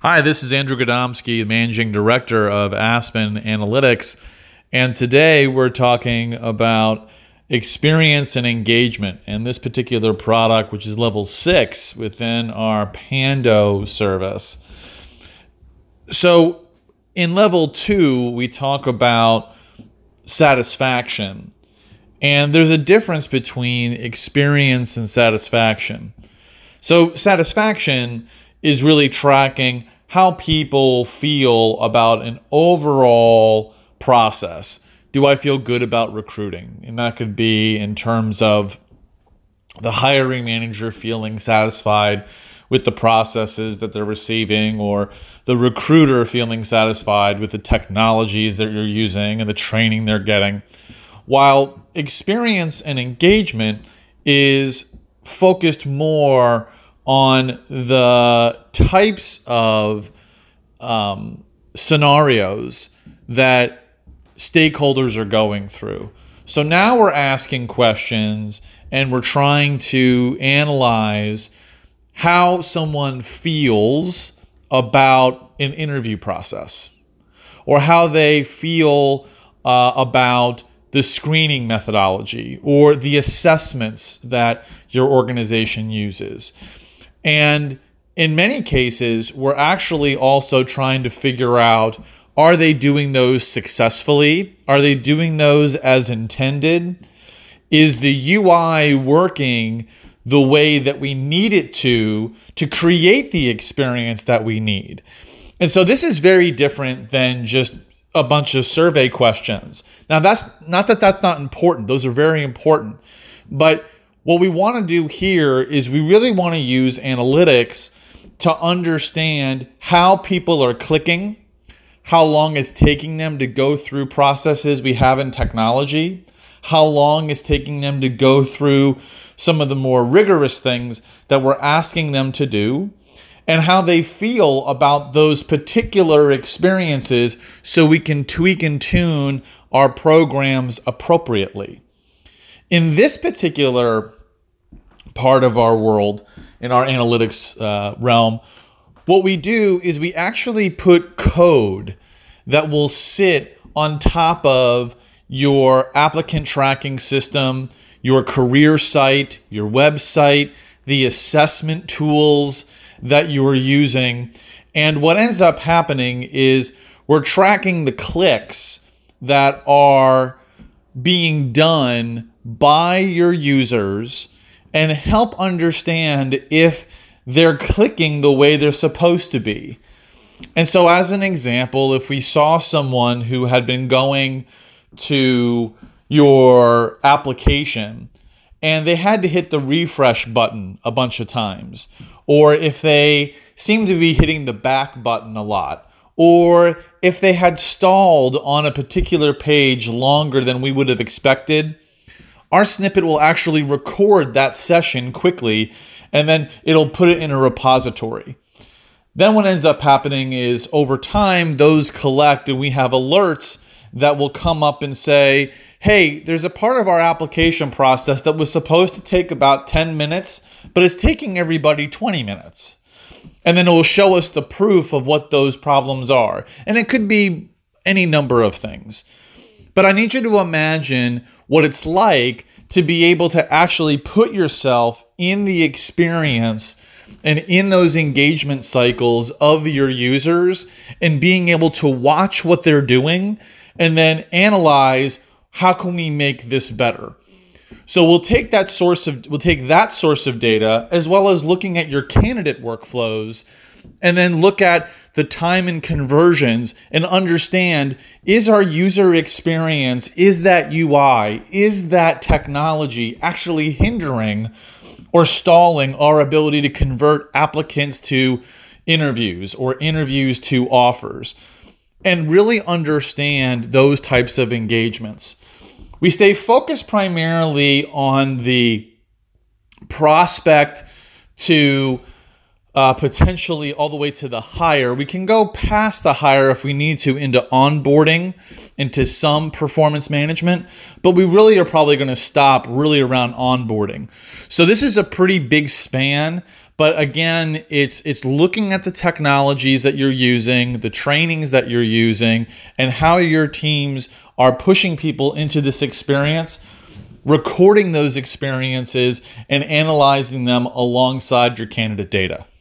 Hi, this is Andrew Gadomski, the Managing Director of Aspen Analytics, and today we're talking about experience and engagement and this particular product, which is level 6 within our Pando service. So in level 2, we talk about satisfaction, and there's a difference between experience and satisfaction. So satisfaction is really tracking how people feel about an overall process. Do I feel good about recruiting? And that could be in terms of the hiring manager feeling satisfied with the processes that they're receiving, or the recruiter feeling satisfied with the technologies that you're using and the training they're getting. While experience and engagement is focused more on the types of scenarios that stakeholders are going through. So now we're asking questions and we're trying to analyze how someone feels about an interview process, or how they feel about the screening methodology or the assessments that your organization uses. And in many cases, we're actually also trying to figure out, are they doing those successfully? Are they doing those as intended? Is the UI working the way that we need it to create the experience that we need? And so this is very different than just a bunch of survey questions. Now, that's not important. Those are very important. But what we want to do here is we really want to use analytics to understand how people are clicking, how long it's taking them to go through processes we have in technology, how long it's taking them to go through some of the more rigorous things that we're asking them to do, and how they feel about those particular experiences so we can tweak and tune our programs appropriately. In this particular part of our world, in our analytics realm, what we do is we actually put code that will sit on top of your applicant tracking system, your career site, your website, the assessment tools that you are using. And what ends up happening is we're tracking the clicks that are being done by your users and help understand if they're clicking the way they're supposed to be. And so as an example, if we saw someone who had been going to your application and they had to hit the refresh button a bunch of times, or if they seemed to be hitting the back button a lot, or if they had stalled on a particular page longer than we would have expected, our snippet will actually record that session quickly, and then it'll put it in a repository. Then what ends up happening is over time, those collect and we have alerts that will come up and say, hey, there's a part of our application process that was supposed to take about 10 minutes, but it's taking everybody 20 minutes. And then it will show us the proof of what those problems are. And it could be any number of things. But I need you to imagine what it's like to be able to actually put yourself in the experience and in those engagement cycles of your users, and being able to watch what they're doing and then analyze, how can we make this better? So we'll take that source of data, as well as looking at your candidate workflows, and then look at the time and conversions and understand, is our user experience, is that UI, is that technology actually hindering or stalling our ability to convert applicants to interviews or interviews to offers? And really understand those types of engagements. We stay focused primarily on the prospect to potentially all the way to the hire. We can go past the hire if we need to into onboarding, into some performance management, but we really are probably going to stop really around onboarding. So this is a pretty big span, but again, it's looking at the technologies that you're using, the trainings that you're using, and how your teams are pushing people into this experience, recording those experiences and analyzing them alongside your candidate data.